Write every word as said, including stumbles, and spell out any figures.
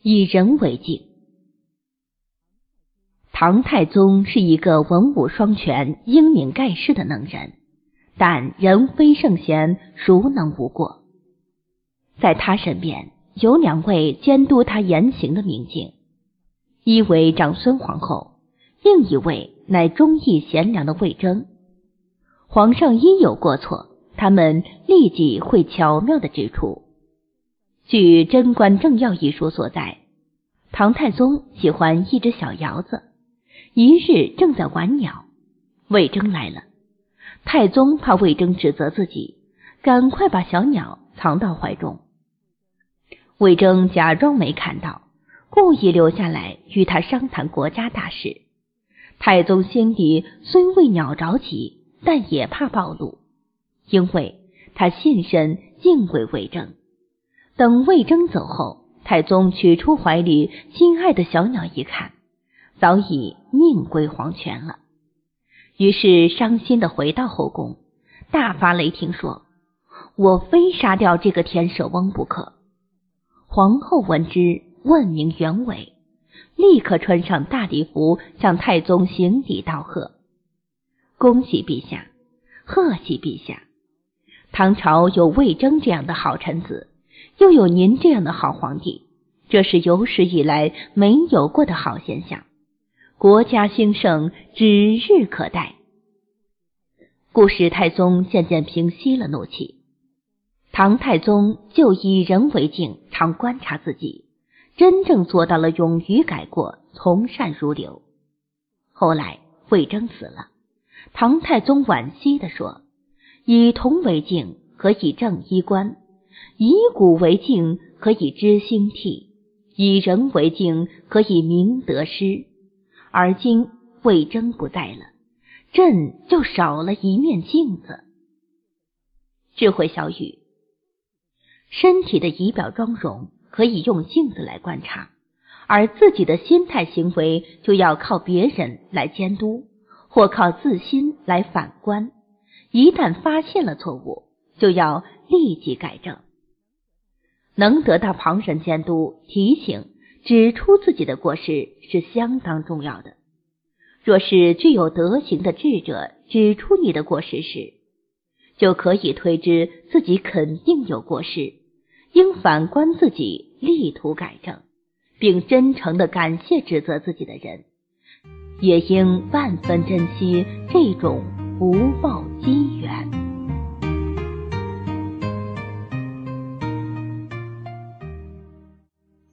以人为镜。唐太宗是一个文武双全、英明盖世的能人，但人非圣贤，孰能无过？在他身边有两位监督他言行的明镜，一为长孙皇后，另一位乃忠义贤良的魏征。皇上一有过错，他们立即会巧妙地指出。据《贞观政要》一书所载，唐太宗喜欢一只小鹞子，一日正在玩鸟，魏征来了。太宗怕魏征指责自己，赶快把小鸟藏到怀中。魏征假装没看到，故意留下来与他商谈国家大事。太宗心里虽为鸟着急，但也怕暴露，因为他信任敬畏魏征。等魏征走后，太宗取出怀里心爱的小鸟一看，早已命归黄泉了。于是伤心地回到后宫，大发雷霆说：我非杀掉这个田舍翁不可。皇后闻之，问明原委，立刻穿上大礼服向太宗行礼道贺。恭喜陛下，贺喜陛下，唐朝有魏征这样的好臣子，又有您这样的好皇帝，这是有史以来没有过的好现象，国家兴盛指日可待。故使太宗渐渐平息了怒气。唐太宗就以人为镜，常观察自己，真正做到了勇于改过，从善如流。后来魏征死了，唐太宗惋惜地说：以铜为镜，可以正衣冠；以古为镜，可以知兴替；以人为镜，可以明得失。而今魏征不在了，朕就少了一面镜子。智慧小语：身体的仪表妆容可以用镜子来观察，而自己的心态行为就要靠别人来监督，或靠自心来反观。一旦发现了错误，就要立即改正。能得到旁人监督、提醒、指出自己的过失是相当重要的。若是具有德行的智者指出你的过失时，就可以推知自己肯定有过失，应反观自己，力图改正，并真诚地感谢指责自己的人，也应万分珍惜这种不报机缘。